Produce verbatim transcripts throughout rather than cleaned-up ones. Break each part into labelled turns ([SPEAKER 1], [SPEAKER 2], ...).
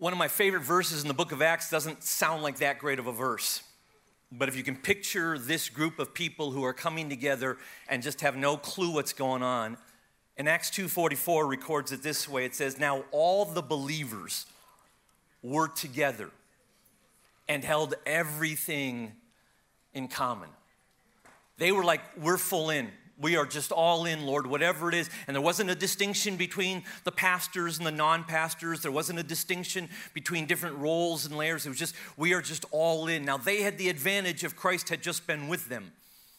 [SPEAKER 1] One of my favorite verses in the book of Acts doesn't sound like that great of a verse. But if you can picture this group of people who are coming together and just have no clue what's going on, in Acts two forty-four records it this way. It says, now all the believers were together and held everything in common. They were like, we're full in. We are just all in, Lord, whatever it is. And there wasn't a distinction between the pastors and the non-pastors. There wasn't a distinction between different roles and layers. It was just, we are just all in. Now, they had the advantage of Christ had just been with them.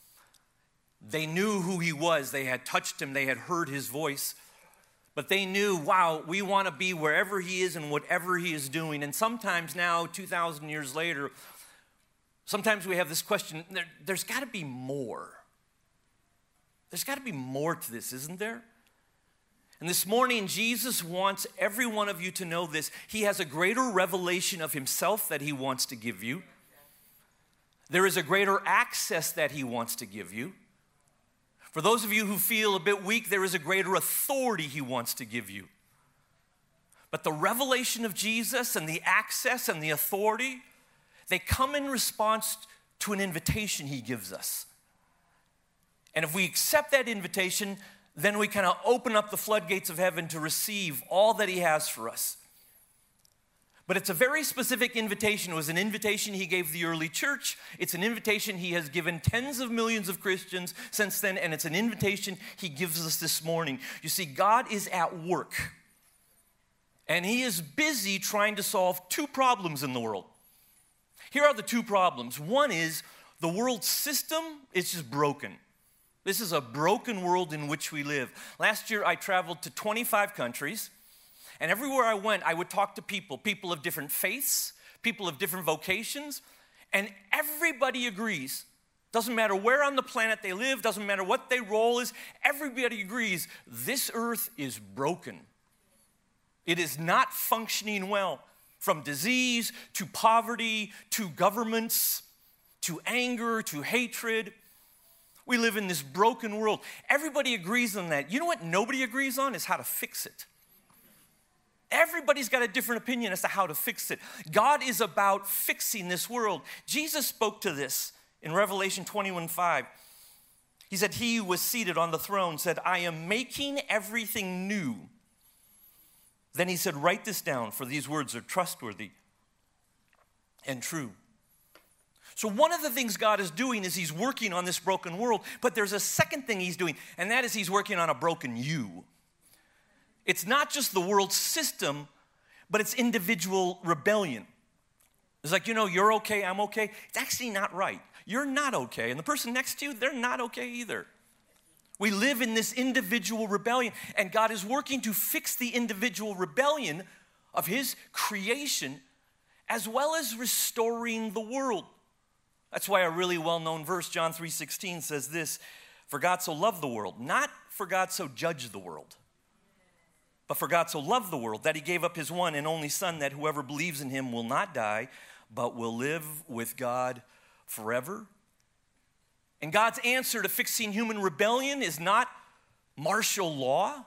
[SPEAKER 1] They knew who he was. They had touched him. They had heard his voice. But they knew, wow, we want to be wherever he is and whatever he is doing. And sometimes now, two thousand years later, sometimes we have this question, there, there's got to be more. There's got to be more to this, isn't there? And this morning, Jesus wants every one of you to know this. He has a greater revelation of himself that he wants to give you. There is a greater access that he wants to give you. For those of you who feel a bit weak, there is a greater authority he wants to give you. But the revelation of Jesus and the access and the authority, they come in response to an invitation he gives us. And if we accept that invitation, then we kind of open up the floodgates of heaven to receive all that he has for us. But it's a very specific invitation. It was an invitation he gave the early church. It's an invitation he has given tens of millions of Christians since then, and it's an invitation he gives us this morning. You see, God is at work, and he is busy trying to solve two problems in the world. Here are the two problems. One is the world system is just broken. This is a broken world in which we live. Last year, I traveled to twenty-five countries, and everywhere I went, I would talk to people, people of different faiths, people of different vocations, and everybody agrees. Doesn't matter where on the planet they live, doesn't matter what their role is, everybody agrees this earth is broken. It is not functioning well, from disease to poverty to governments to anger to hatred. We live in this broken world. Everybody agrees on that. You know what nobody agrees on is how to fix it. Everybody's got a different opinion as to how to fix it. God is about fixing this world. Jesus spoke to this in Revelation twenty-one five. He said, he who was seated on the throne said, I am making everything new. Then he said, write this down, for these words are trustworthy and true. So one of the things God is doing is he's working on this broken world, but there's a second thing he's doing, and that is he's working on a broken you. It's not just the world system, but it's individual rebellion. It's like, you know, you're okay, I'm okay. It's actually not right. You're not okay, and the person next to you, they're not okay either. We live in this individual rebellion, and God is working to fix the individual rebellion of his creation, as well as restoring the world. That's why a really well-known verse, John three sixteen, says this, for God so loved the world, not for God so judged the world, but for God so loved the world that he gave up his one and only Son, that whoever believes in him will not die, but will live with God forever. And God's answer to fixing human rebellion is not martial law,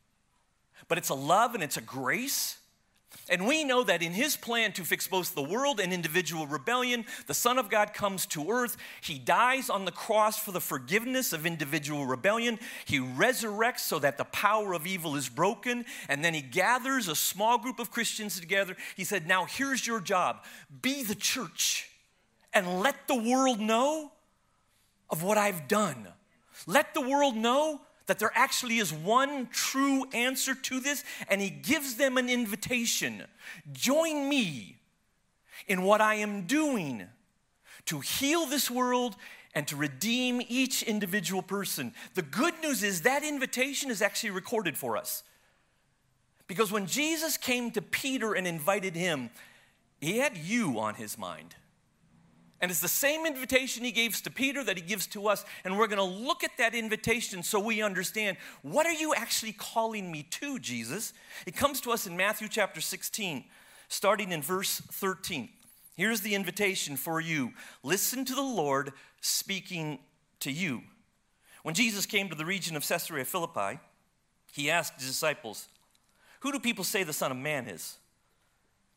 [SPEAKER 1] but it's a love and it's a grace. And we know that in his plan to fix both the world and individual rebellion, the Son of God comes to earth. He dies on the cross for the forgiveness of individual rebellion. He resurrects so that the power of evil is broken. And then he gathers a small group of Christians together. He said, now here's your job. Be the church and let the world know of what I've done. Let the world know that there actually is one true answer to this, and he gives them an invitation. Join me in what I am doing to heal this world and to redeem each individual person. The good news is that invitation is actually recorded for us. Because when Jesus came to Peter and invited him, he had you on his mind. And it's the same invitation he gives to Peter that he gives to us. And we're going to look at that invitation so we understand, what are you actually calling me to, Jesus? It comes to us in Matthew chapter sixteen, starting in verse thirteen. Here's the invitation for you. Listen to the Lord speaking to you. When Jesus came to the region of Caesarea Philippi, he asked his disciples, who do people say the Son of Man is?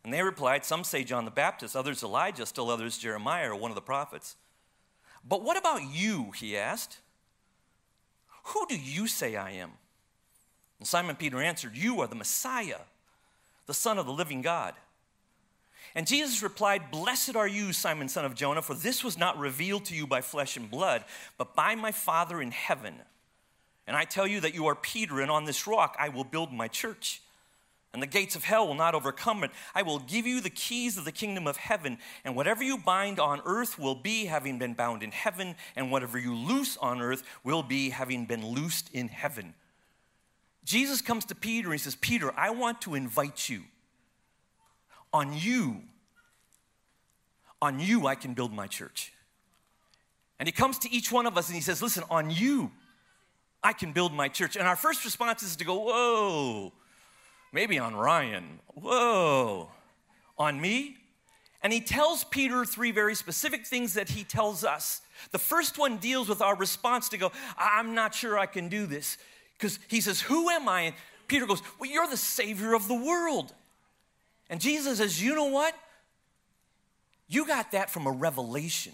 [SPEAKER 1] And they replied, some say John the Baptist, others Elijah, still others Jeremiah or one of the prophets. But what about you, he asked. Who do you say I am? And Simon Peter answered, you are the Messiah, the Son of the living God. And Jesus replied, blessed are you, Simon, son of Jonah, for this was not revealed to you by flesh and blood, but by my Father in heaven. And I tell you that you are Peter, and on this rock I will build my church. And the gates of hell will not overcome it. I will give you the keys of the kingdom of heaven, and whatever you bind on earth will be having been bound in heaven, and whatever you loose on earth will be having been loosed in heaven. Jesus comes to Peter and he says, Peter, I want to invite you. On you, on you I can build my church. And he comes to each one of us and he says, listen, on you I can build my church. And our first response is to go, whoa, maybe on Ryan, whoa, on me? And he tells Peter three very specific things that he tells us. The first one deals with our response to go, I'm not sure I can do this. Because he says, who am I? And Peter goes, well, you're the Savior of the world. And Jesus says, you know what? You got that from a revelation.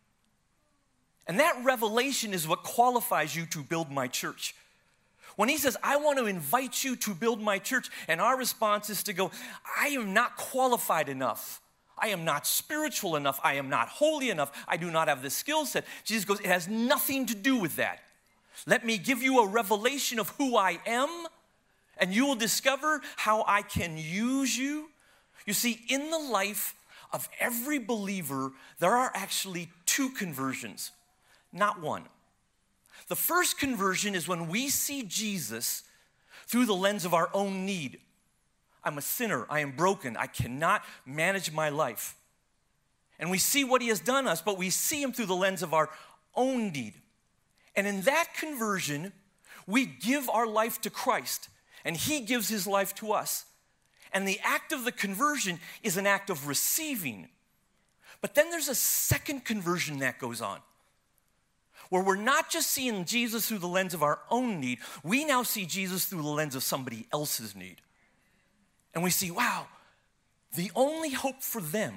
[SPEAKER 1] And that revelation is what qualifies you to build my church. When he says, I want to invite you to build my church, and our response is to go, I am not qualified enough. I am not spiritual enough. I am not holy enough. I do not have the skill set. Jesus goes, it has nothing to do with that. Let me give you a revelation of who I am, and you will discover how I can use you. You see, in the life of every believer, there are actually two conversions, not one. The first conversion is when we see Jesus through the lens of our own need. I'm a sinner. I am broken. I cannot manage my life. And we see what he has done us, but we see him through the lens of our own need. And in that conversion, we give our life to Christ, and he gives his life to us. And the act of the conversion is an act of receiving. But then there's a second conversion that goes on, where we're not just seeing Jesus through the lens of our own need, we now see Jesus through the lens of somebody else's need. And we see, wow, the only hope for them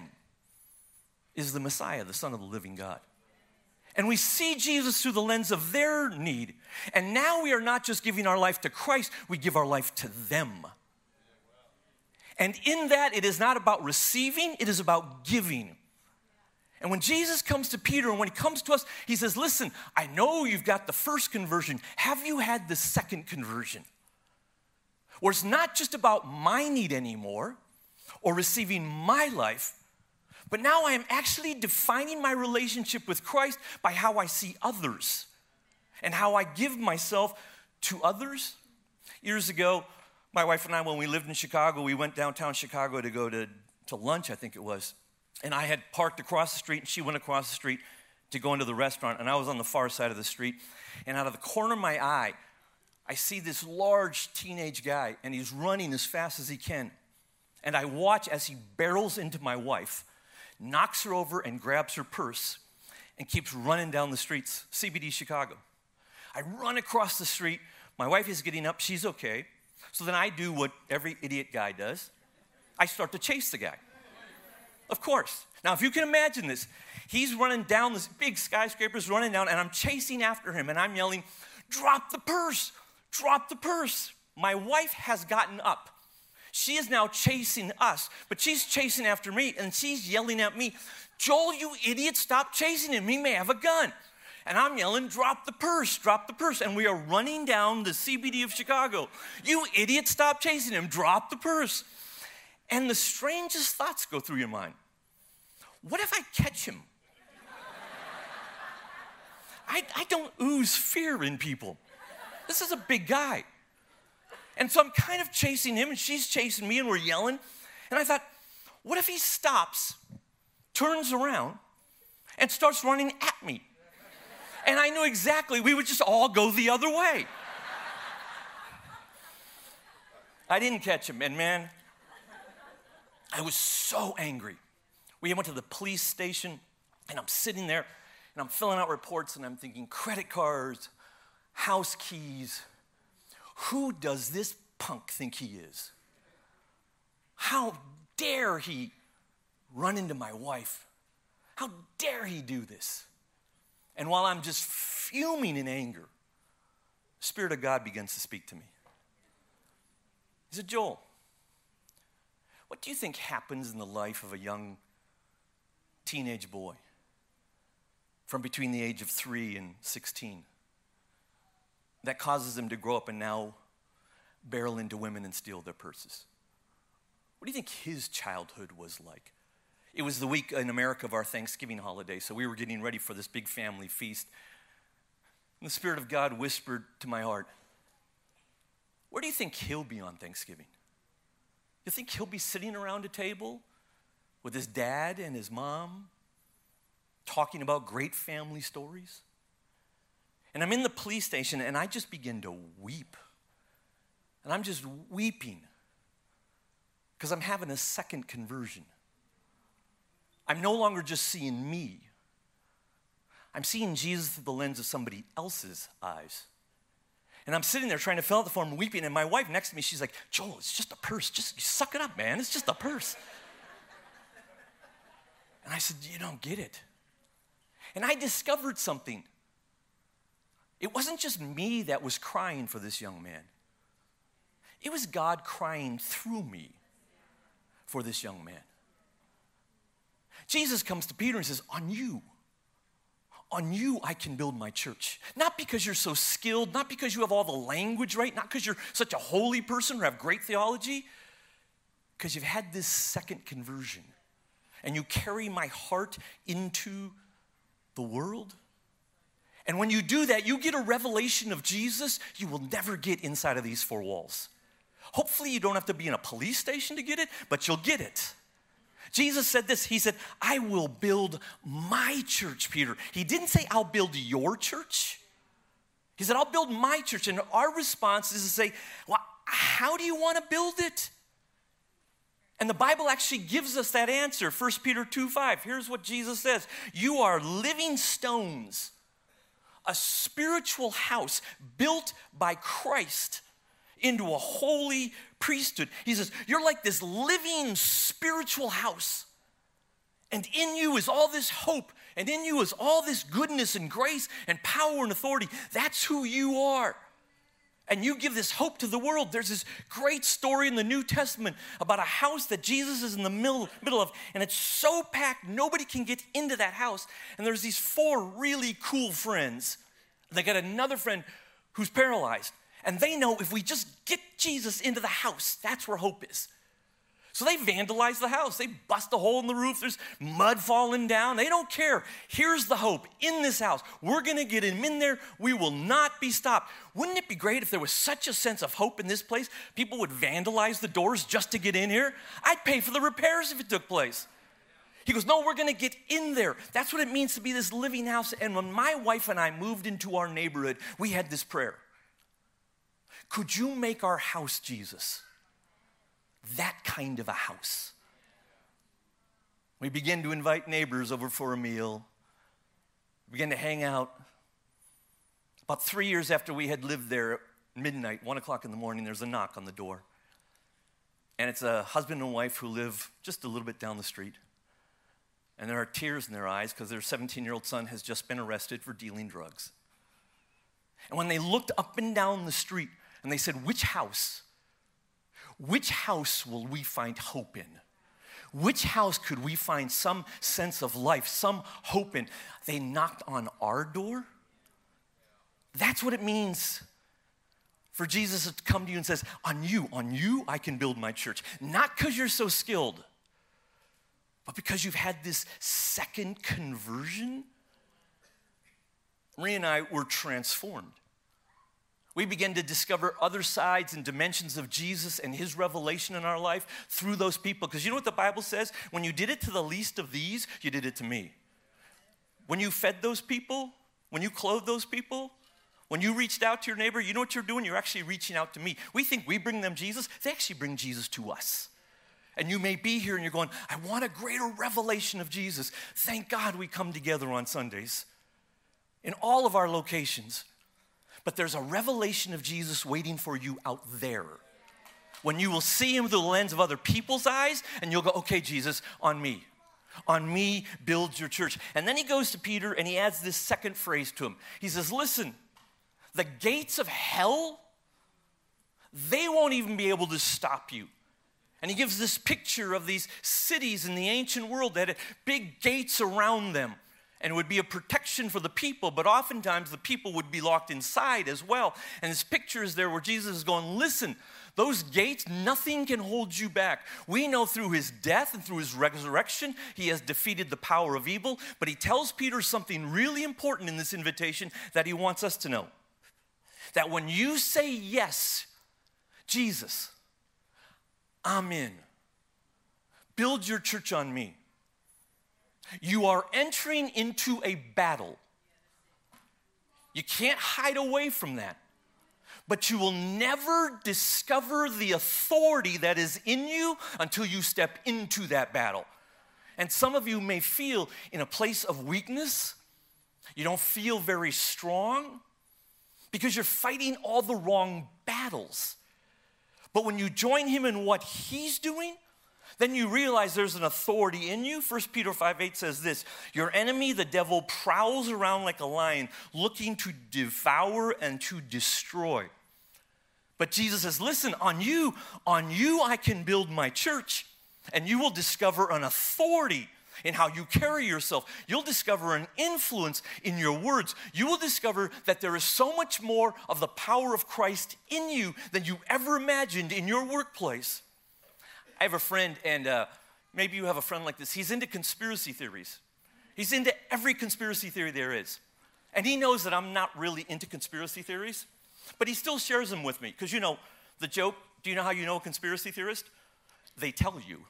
[SPEAKER 1] is the Messiah, the Son of the living God. And we see Jesus through the lens of their need. And now we are not just giving our life to Christ, we give our life to them. And in that, it is not about receiving, it is about giving. And when Jesus comes to Peter, and when he comes to us, he says, listen, I know you've got the first conversion. Have you had the second conversion? Where it's not just about my need anymore, or receiving my life, but now I am actually defining my relationship with Christ by how I see others and how I give myself to others. Years ago, my wife and I, when we lived in Chicago, we went downtown Chicago to go to, to lunch, I think it was. And I had parked across the street, and she went across the street to go into the restaurant, and I was on the far side of the street. And out of the corner of my eye, I see this large teenage guy, and he's running as fast as he can. And I watch as he barrels into my wife, knocks her over and grabs her purse, and keeps running down the streets, C B D Chicago. I run across the street. My wife is getting up. She's okay. So then I do what every idiot guy does. I start to chase the guy. Of course. Now, if you can imagine this, he's running down this big skyscraper's running down, and I'm chasing after him, and I'm yelling, drop the purse, drop the purse. My wife has gotten up. She is now chasing us, but she's chasing after me, and she's yelling at me, Joel, you idiot, stop chasing him. He may have a gun. And I'm yelling, drop the purse, drop the purse. And we are running down the C B D of Chicago. You idiot, stop chasing him, drop the purse. And the strangest thoughts go through your mind. What if I catch him? I, I don't ooze fear in people. This is a big guy. And so I'm kind of chasing him, and she's chasing me, and we're yelling. And I thought, what if he stops, turns around, and starts running at me? And I knew exactly we would just all go the other way. I didn't catch him, and man, I was so angry. We went to the police station, and I'm sitting there, and I'm filling out reports, and I'm thinking, credit cards, house keys. Who does this punk think he is? How dare he run into my wife? How dare he do this? And while I'm just fuming in anger, the Spirit of God begins to speak to me. He said, Joel, what do you think happens in the life of a young teenage boy from between the age of three and sixteen that causes him to grow up and now barrel into women and steal their purses? What do you think his childhood was like? It was the week in America of our Thanksgiving holiday, so we were getting ready for this big family feast. And the Spirit of God whispered to my heart, where do you think he'll be on Thanksgiving? You think he'll be sitting around a table with his dad and his mom talking about great family stories? And I'm in the police station and I just begin to weep. And I'm just weeping because I'm having a second conversion. I'm no longer just seeing me. I'm seeing Jesus through the lens of somebody else's eyes. And I'm sitting there trying to fill out the form, weeping, and my wife next to me, she's like, Joel, it's just a purse. Just suck it up, man. It's just a purse. And I said, you don't get it. And I discovered something. It wasn't just me that was crying for this young man. It was God crying through me for this young man. Jesus comes to Peter and says, on you, on you I can build my church. Not because you're so skilled, not because you have all the language right, not because you're such a holy person or have great theology, because you've had this second conversion and you carry my heart into the world. And when you do that, you get a revelation of Jesus you will never get inside of these four walls. Hopefully you don't have to be in a police station to get it, but you'll get it. Jesus said this, he said, I will build my church, Peter. He didn't say, I'll build your church. He said, I'll build my church. And our response is to say, well, how do you want to build it? And the Bible actually gives us that answer. First Peter two five, here's what Jesus says. You are living stones, a spiritual house built by Christ into a holy priesthood. He says, you're like this living spiritual house. And in you is all this hope. And in you is all this goodness and grace and power and authority. That's who you are. And you give this hope to the world. There's this great story in the New Testament about a house that Jesus is in the middle, middle of. And it's so packed, nobody can get into that house. And there's these four really cool friends. They got another friend who's paralyzed. And they know if we just get Jesus into the house, that's where hope is. So they vandalize the house. They bust a hole in the roof. There's mud falling down. They don't care. Here's the hope in this house. We're going to get him in there. We will not be stopped. Wouldn't it be great if there was such a sense of hope in this place? People would vandalize the doors just to get in here. I'd pay for the repairs if it took place. He goes, no, we're going to get in there. That's what it means to be this living house. And when my wife and I moved into our neighborhood, we had this prayer. Could you make our house, Jesus, that kind of a house? We began to invite neighbors over for a meal. We began to hang out. About three years after we had lived there, at midnight, one o'clock in the morning, there's a knock on the door. And it's a husband and wife who live just a little bit down the street. And there are tears in their eyes because their seventeen-year-old son has just been arrested for dealing drugs. And when they looked up and down the street, and they said, which house? Which house will we find hope in? Which house could we find some sense of life, some hope in? They knocked on our door. That's what it means for Jesus to come to you and says, on you, on you, I can build my church. Not because you're so skilled, but because you've had this second conversion. Marie and I were transformed. We begin to discover other sides and dimensions of Jesus and his revelation in our life through those people. Because you know what the Bible says? When you did it to the least of these, you did it to me. When you fed those people, when you clothed those people, when you reached out to your neighbor, you know what you're doing? You're actually reaching out to me. We think we bring them Jesus. They actually bring Jesus to us. And you may be here and you're going, I want a greater revelation of Jesus. Thank God we come together on Sundays in all of our locations. But there's a revelation of Jesus waiting for you out there. When you will see him through the lens of other people's eyes, and you'll go, okay, Jesus, on me. On me, build your church. And then he goes to Peter, and he adds this second phrase to him. He says, listen, the gates of hell, they won't even be able to stop you. And he gives this picture of these cities in the ancient world that had big gates around them. And it would be a protection for the people, but oftentimes the people would be locked inside as well. And this picture is there where Jesus is going, listen, those gates, nothing can hold you back. We know through his death and through his resurrection, he has defeated the power of evil. But he tells Peter something really important in this invitation that he wants us to know. That when you say yes, Jesus, I'm in. Build your church on me. You are entering into a battle. You can't hide away from that. But you will never discover the authority that is in you until you step into that battle. And some of you may feel in a place of weakness. You don't feel very strong because you're fighting all the wrong battles. But when you join him in what he's doing, then you realize there's an authority in you. First Peter five eight says this, your enemy, the devil, prowls around like a lion, looking to devour and to destroy. But Jesus says, listen, on you, on you I can build my church, and you will discover an authority in how you carry yourself. You'll discover an influence in your words. You will discover that there is so much more of the power of Christ in you than you ever imagined in your workplace. I have a friend, and uh, maybe you have a friend like this. He's into conspiracy theories. He's into every conspiracy theory there is. And he knows that I'm not really into conspiracy theories, but he still shares them with me. Because, you know, the joke, do you know how you know a conspiracy theorist? They tell you.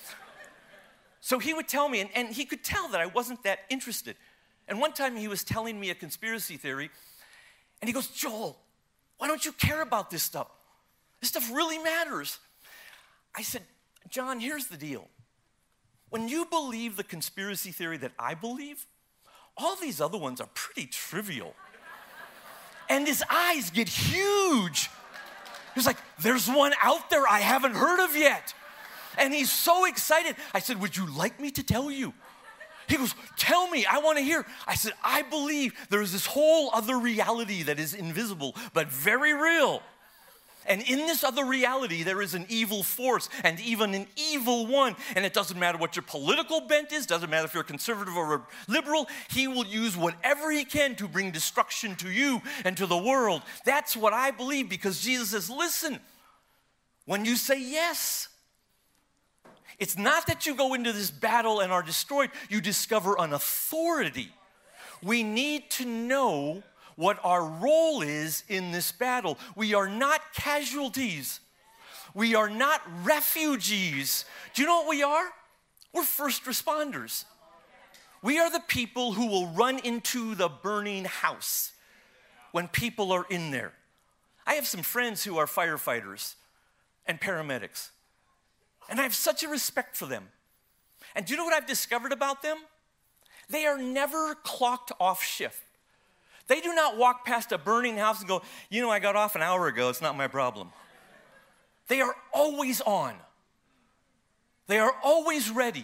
[SPEAKER 1] So he would tell me, and, and he could tell that I wasn't that interested. And one time he was telling me a conspiracy theory, and he goes, Joel, why don't you care about this stuff? This stuff really matters. I said, John, here's the deal. When you believe the conspiracy theory that I believe, all these other ones are pretty trivial. And his eyes get huge. He's like, there's one out there I haven't heard of yet. And he's so excited. I said, would you like me to tell you? He goes, tell me, I want to hear. I said, I believe there is this whole other reality that is invisible, but very real. And in this other reality, there is an evil force and even an evil one. And it doesn't matter what your political bent is, doesn't matter if you're conservative or liberal, he will use whatever he can to bring destruction to you and to the world. That's what I believe, because Jesus says, listen, when you say yes, it's not that you go into this battle and are destroyed. You discover an authority. We need to know what our role is in this battle. We are not casualties. We are not refugees. Do you know what we are? We're first responders. We are the people who will run into the burning house when people are in there. I have some friends who are firefighters and paramedics, and I have such a respect for them. And do you know what I've discovered about them? They are never clocked off shift. They do not walk past a burning house and go, you know, I got off an hour ago, it's not my problem. They are always on. They are always ready.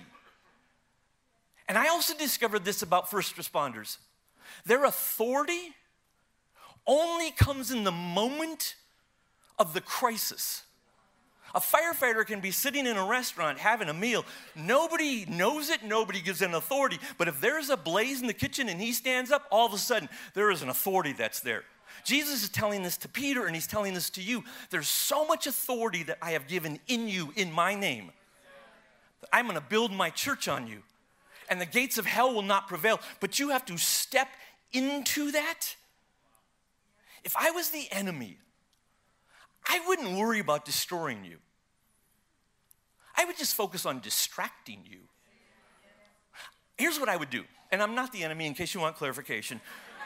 [SPEAKER 1] And I also discovered this about first responders. Their authority only comes in the moment of the crisis. A firefighter can be sitting in a restaurant having a meal. Nobody knows it. Nobody gives an authority. But if there's a blaze in the kitchen and he stands up, all of a sudden, there is an authority that's there. Jesus is telling this to Peter, and he's telling this to you. There's so much authority that I have given in you in my name. I'm going to build my church on you. And the gates of hell will not prevail. But you have to step into that. If I was the enemy, I wouldn't worry about destroying you. I would just focus on distracting you. Here's what I would do, and I'm not the enemy in case you want clarification.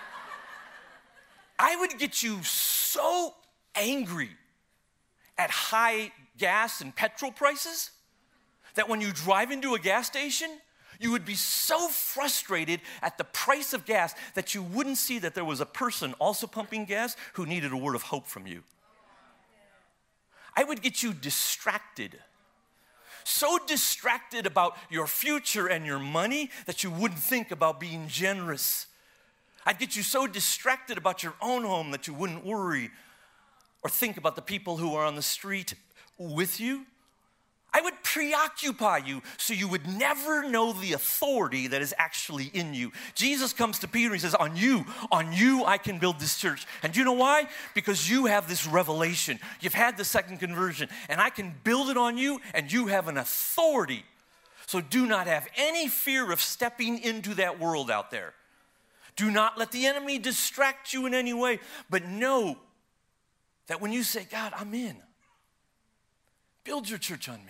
[SPEAKER 1] I would get you so angry at high gas and petrol prices that when you drive into a gas station, you would be so frustrated at the price of gas that you wouldn't see that there was a person also pumping gas who needed a word of hope from you. I would get you distracted. So distracted about your future and your money that you wouldn't think about being generous. I'd get you so distracted about your own home that you wouldn't worry or think about the people who are on the street with you. I would preoccupy you so you would never know the authority that is actually in you. Jesus comes to Peter and he says, on you, on you I can build this church. And do you know why? Because you have this revelation. You've had the second conversion, and I can build it on you, and you have an authority. So do not have any fear of stepping into that world out there. Do not let the enemy distract you in any way, but know that when you say, God, I'm in. Build your church on me.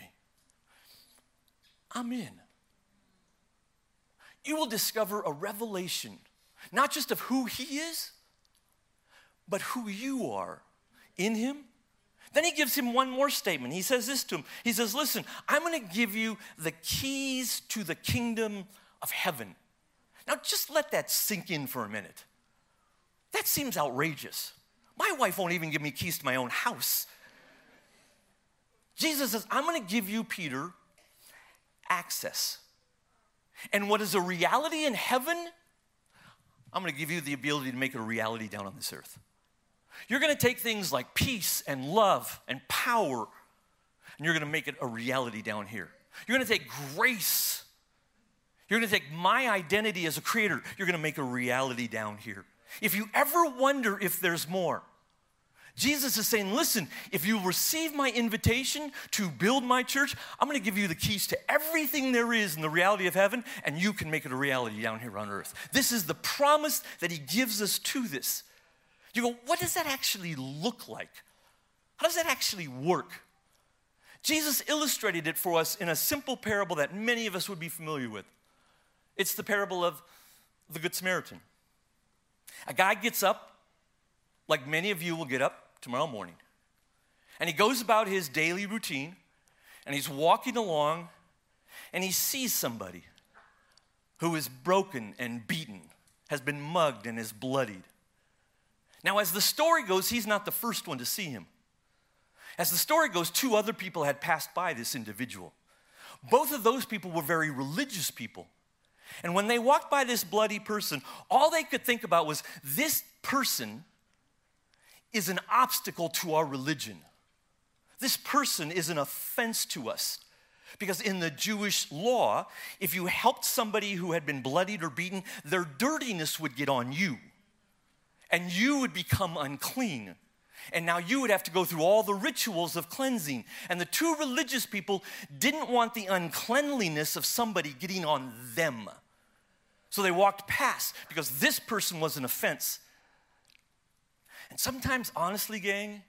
[SPEAKER 1] I'm in. You will discover a revelation, not just of who he is, but who you are in him. Then he gives him one more statement. He says this to him. He says, listen, I'm going to give you the keys to the kingdom of heaven. Now just let that sink in for a minute. That seems outrageous. My wife won't even give me keys to my own house. Jesus says, I'm going to give you, Peter, access. And what is a reality in heaven, I'm going to give you the ability to make it a reality down on this earth. You're going to take things like peace and love and power, and you're going to make it a reality down here. You're going to take grace. You're going to take my identity as a creator. You're going to make a reality down here. If you ever wonder if there's more, Jesus is saying, listen, if you receive my invitation to build my church, I'm going to give you the keys to everything there is in the reality of heaven, and you can make it a reality down here on earth. This is the promise that he gives us to this. You go, what does that actually look like? How does that actually work? Jesus illustrated it for us in a simple parable that many of us would be familiar with. It's the parable of the Good Samaritan. A guy gets up, like many of you will get up tomorrow morning, and he goes about his daily routine, and he's walking along, and he sees somebody who is broken and beaten, has been mugged and is bloodied. Now, as the story goes, he's not the first one to see him. As the story goes, two other people had passed by this individual. Both of those people were very religious people. And when they walked by this bloody person, all they could think about was, this person is an obstacle to our religion. This person is an offense to us. Because in the Jewish law, if you helped somebody who had been bloodied or beaten, their dirtiness would get on you. And you would become unclean. And now you would have to go through all the rituals of cleansing. And the two religious people didn't want the uncleanliness of somebody getting on them. So they walked past because this person was an offense. And sometimes, honestly, gang,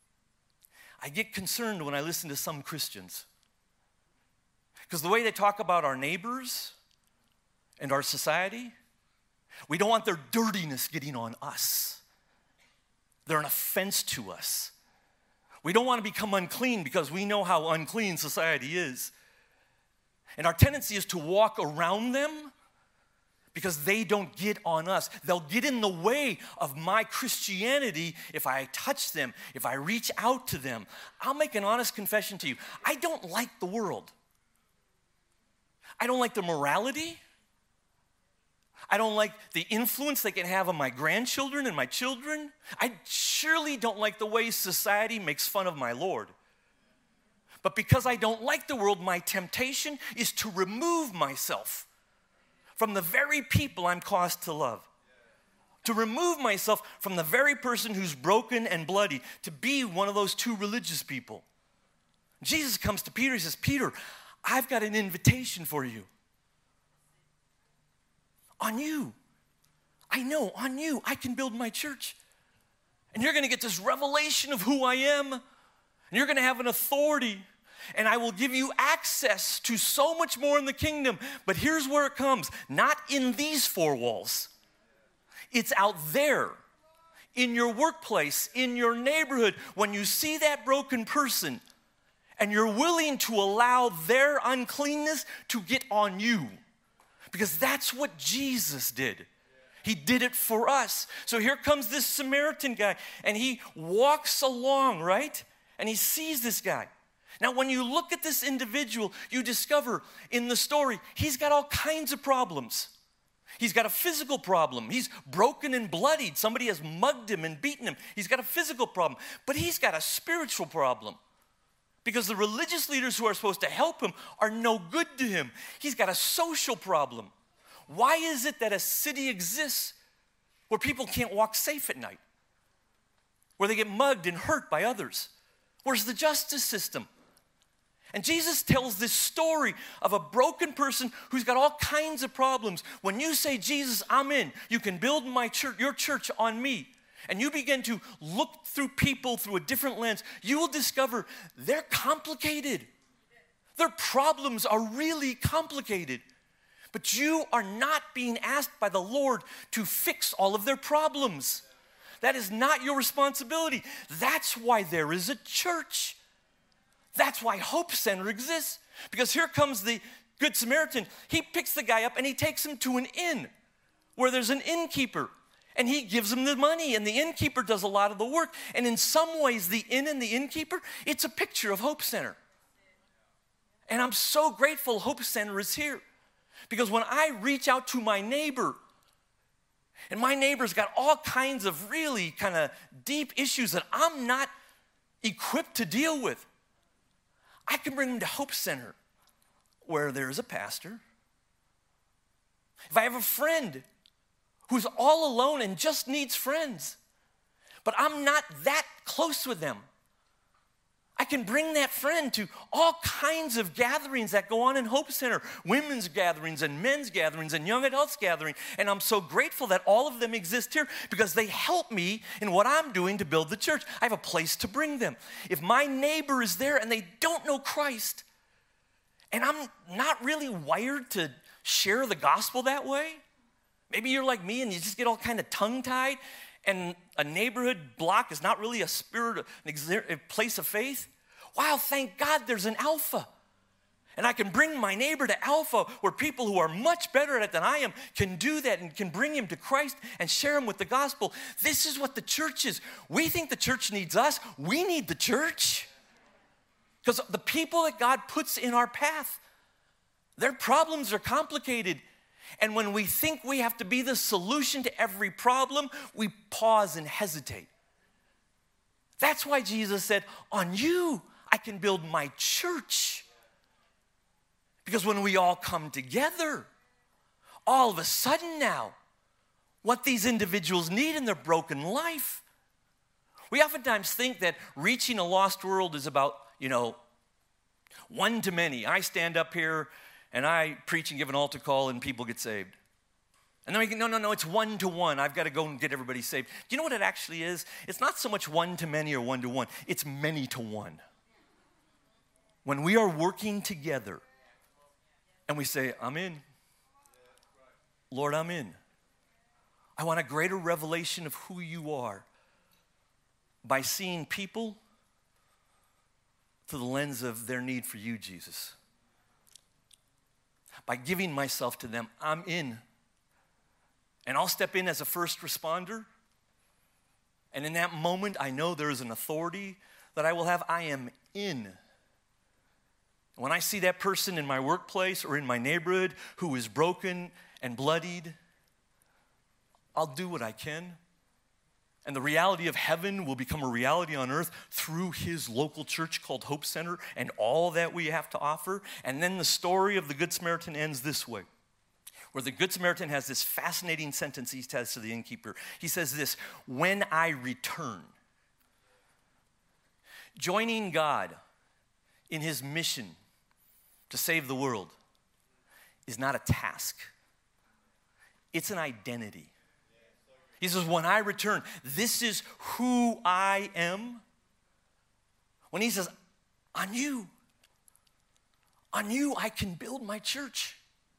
[SPEAKER 1] I get concerned when I listen to some Christians. Because the way they talk about our neighbors and our society, we don't want their dirtiness getting on us. They're an offense to us. We don't want to become unclean because we know how unclean society is. And our tendency is to walk around them because they don't get on us. They'll get in the way of my Christianity if I touch them, if I reach out to them. I'll make an honest confession to you. I don't like the world. I don't like the morality. I don't like the influence they can have on my grandchildren and my children. I surely don't like the way society makes fun of my Lord. But because I don't like the world, my temptation is to remove myself from the very people I'm caused to love. To remove myself from the very person who's broken and bloody, to be one of those two religious people. Jesus comes to Peter, he says, Peter, I've got an invitation for you. On you. I know, on you, I can build my church. And you're going to get this revelation of who I am. And you're going to have an authority. And I will give you access to so much more in the kingdom. But here's where it comes. Not in these four walls. It's out there. In your workplace, in your neighborhood. When you see that broken person and you're willing to allow their uncleanness to get on you. Because that's what Jesus did. He did it for us. So here comes this Samaritan guy, and he walks along, right? And he sees this guy. Now, when you look at this individual, you discover in the story, he's got all kinds of problems. He's got a physical problem. He's broken and bloodied. Somebody has mugged him and beaten him. He's got a physical problem. But he's got a spiritual problem. Because the religious leaders who are supposed to help him are no good to him. He's got a social problem. Why is it that a city exists where people can't walk safe at night? Where they get mugged and hurt by others? Where's the justice system? And Jesus tells this story of a broken person who's got all kinds of problems. When you say, Jesus, I'm in, you can build my church, your church on me, and you begin to look through people through a different lens, you will discover they're complicated. Their problems are really complicated. But you are not being asked by the Lord to fix all of their problems. That is not your responsibility. That's why there is a church. That's why Hope Center exists. Because here comes the Good Samaritan. He picks the guy up and he takes him to an inn where there's an innkeeper. And he gives him the money, and the innkeeper does a lot of the work. And in some ways, the inn and the innkeeper, it's a picture of Hope Center. And I'm so grateful Hope Center is here. Because when I reach out to my neighbor, and my neighbor's got all kinds of really kind of deep issues that I'm not equipped to deal with, I can bring them to Hope Center, where there's a pastor. If I have a friend who's all alone and just needs friends, but I'm not that close with them, I can bring that friend to all kinds of gatherings that go on in Hope Center, women's gatherings and men's gatherings and young adults gathering. And I'm so grateful that all of them exist here because they help me in what I'm doing to build the church. I have a place to bring them. If my neighbor is there and they don't know Christ, and I'm not really wired to share the gospel that way, maybe you're like me and you just get all kind of tongue-tied, and a neighborhood block is not really a spirit, a place of faith. Wow, thank God there's an Alpha. And I can bring my neighbor to Alpha, where people who are much better at it than I am can do that and can bring him to Christ and share him with the gospel. This is what the church is. We think the church needs us. We need the church. Because the people that God puts in our path, their problems are complicated. And when we think we have to be the solution to every problem, we pause and hesitate. That's why Jesus said, on you, I can build my church. Because when we all come together, all of a sudden now, what these individuals need in their broken life, we oftentimes think that reaching a lost world is about, you know, one to many. I stand up here and I preach and give an altar call and people get saved. And then we go, no, no, no, it's one to one. I've got to go and get everybody saved. Do you know what it actually is? It's not so much one to many or one to one. It's many to one. When we are working together and we say, I'm in. Lord, I'm in. I want a greater revelation of who you are by seeing people through the lens of their need for you, Jesus. By giving myself to them, I'm in. And I'll step in as a first responder. And in that moment, I know there is an authority that I will have. I am in. When I see that person in my workplace or in my neighborhood who is broken and bloodied, I'll do what I can. And the reality of heaven will become a reality on earth through his local church called Hope Center and all that we have to offer. And then the story of the Good Samaritan ends this way, where the Good Samaritan has this fascinating sentence he says to the innkeeper. He says this, when I return. Joining God in his mission to save the world is not a task. It's an identity. He says, when I return, this is who I am. When he says, on you, on you I can build my church.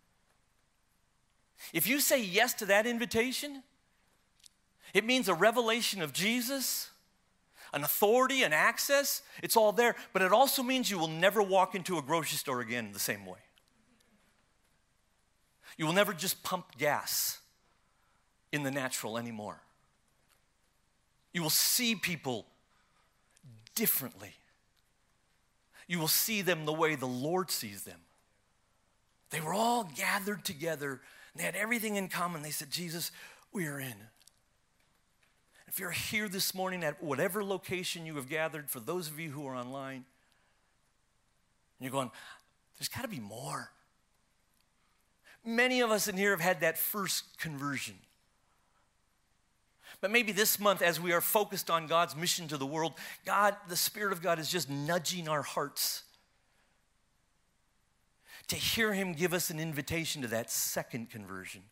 [SPEAKER 1] If you say yes to that invitation, it means a revelation of Jesus, an authority, an access. It's all there. But it also means you will never walk into a grocery store again the same way. You will never just pump gas in the natural anymore. You will see people differently. you will see them the way the Lord sees them. They were all gathered together, and they had everything in common. They said, Jesus, we are in. If you're here this morning at whatever location you have gathered, for those of you who are online, and you're going, there's got to be more. Many of us in here have had that first conversion. But maybe this month, as we are focused on God's mission to the world, God, the Spirit of God is just nudging our hearts to hear him give us an invitation to that second conversion.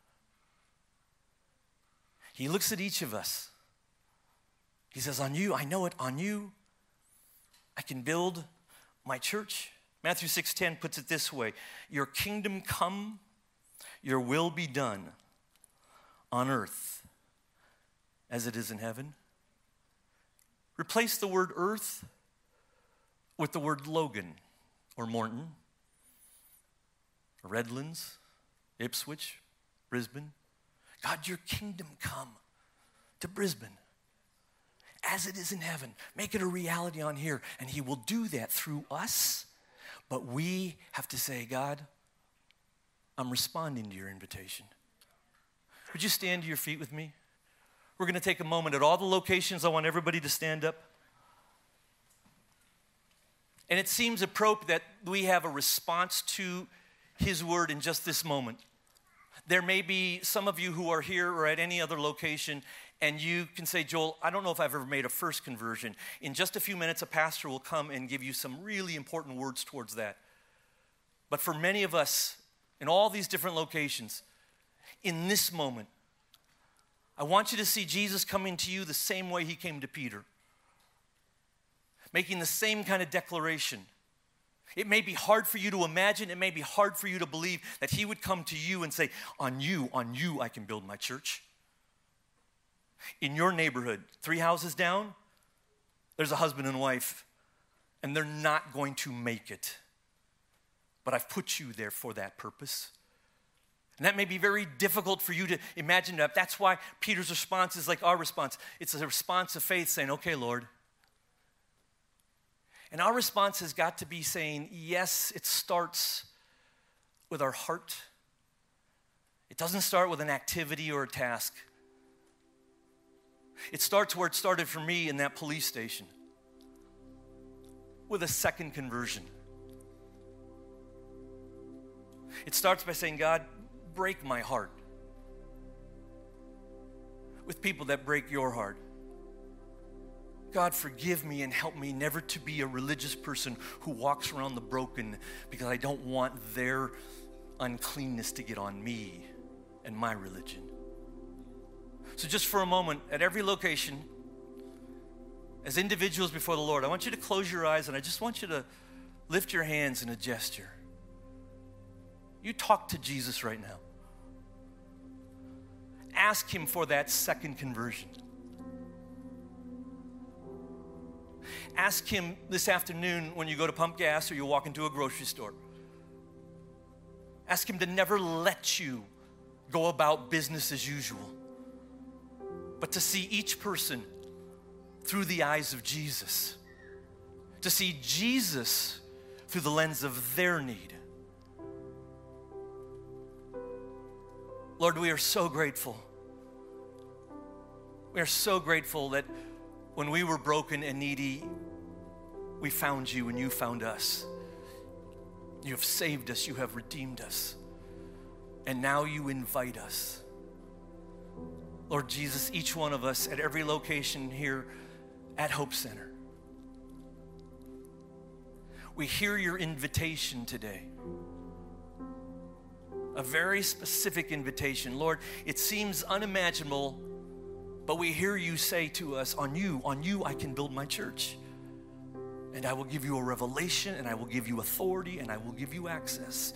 [SPEAKER 1] He looks at each of us. He says, on you, I know it, on you, I can build my church. Matthew six ten puts it this way, your kingdom come, your will be done on earth as it is in heaven. Replace the word earth with the word Logan or Morton or Redlands, Ipswich, Brisbane. God, your kingdom come to Brisbane as it is in heaven. Make it a reality on here, and he will do that through us. But we have to say, God, I'm responding to your invitation. Would you stand to your feet with me? We're going to take a moment. At all the locations, I want everybody to stand up. And it seems appropriate that we have a response to his word in just this moment. There may be some of you who are here or at any other location, and you can say, Joel, I don't know if I've ever made a first conversion. In just a few minutes, a pastor will come and give you some really important words towards that. But for many of us, in all these different locations, in this moment, I want you to see Jesus coming to you the same way he came to Peter, making the same kind of declaration. It may be hard for you to imagine, it may be hard for you to believe that he would come to you and say, on you, on you, I can build my church. In your neighborhood, three houses down, there's a husband and wife, and they're not going to make it. But I've put you there for that purpose. And that may be very difficult for you to imagine that. That's why Peter's response is like our response. It's a response of faith saying, okay, Lord. And our response has got to be saying, yes, it starts with our heart. It doesn't start with an activity or a task. It starts where it started for me in that police station, with a second conversion. It starts by saying, God, break my heart with people that break your heart. God, forgive me and help me never to be a religious person who walks around the broken because I don't want their uncleanness to get on me and my religion. So just for a moment, at every location, as individuals before the Lord, I want you to close your eyes and I just want you to lift your hands in a gesture. You talk to Jesus right now. Ask him for that second conversion. Ask him this afternoon when you go to pump gas or you walk into a grocery store. Ask him to never let you go about business as usual, but to see each person through the eyes of Jesus, to see Jesus through the lens of their need. Lord, we are so grateful. We are so grateful that when we were broken and needy, we found you and you found us. You have saved us, you have redeemed us, and now you invite us. Lord Jesus, each one of us at every location here at Hope Center, we hear your invitation today. A very specific invitation. Lord, it seems unimaginable, but we hear you say to us, on you, on you I can build my church. And I will give you a revelation, and I will give you authority, and I will give you access.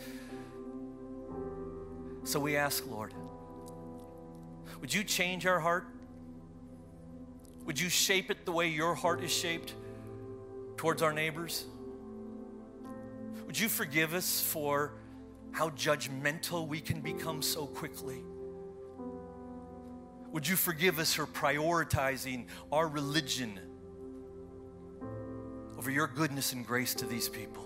[SPEAKER 1] So we ask, Lord, would you change our heart? Would you shape it the way your heart is shaped towards our neighbors? Would you forgive us for how judgmental we can become so quickly? Would you forgive us for prioritizing our religion over your goodness and grace to these people.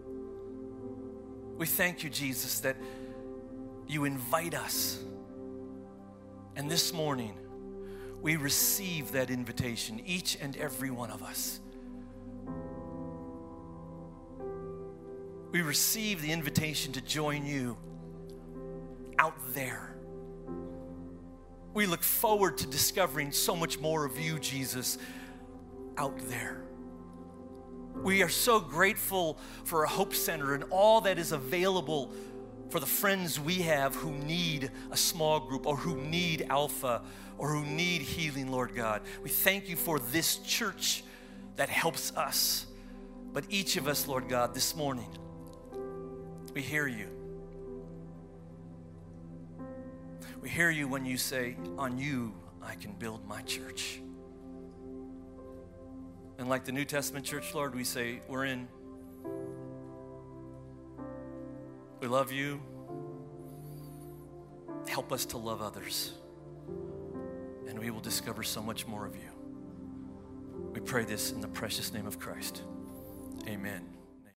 [SPEAKER 1] We thank you, Jesus, that you invite us. And this morning, we receive that invitation, each and every one of us. We receive the invitation to join you out there. We look forward to discovering so much more of you, Jesus, out there. We are so grateful for a Hope Center and all that is available for the friends we have who need a small group or who need Alpha or who need healing, Lord God. We thank you for this church that helps us. But each of us, Lord God, this morning, we hear you. We hear you when you say, on you I can build my church. And like the New Testament church, Lord, we say, we're in. We love you. Help us to love others. And we will discover so much more of you. We pray this in the precious name of Christ. Amen.